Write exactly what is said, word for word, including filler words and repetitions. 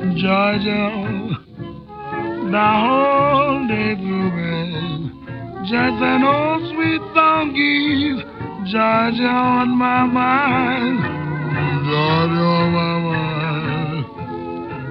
Georgia, the whole day through, babe. Just an old sweet song keeps Georgia on my mind. Georgia on my